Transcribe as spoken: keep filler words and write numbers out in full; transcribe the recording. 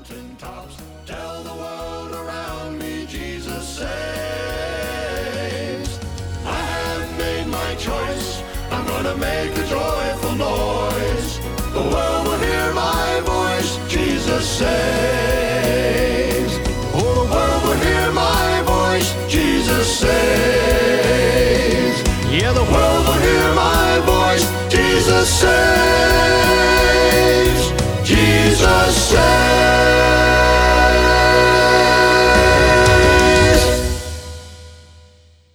mountaintops. Tell the world around me Jesus saves. I have made my choice. I'm gonna make a joyful noise. The world will hear my voice. Jesus saves.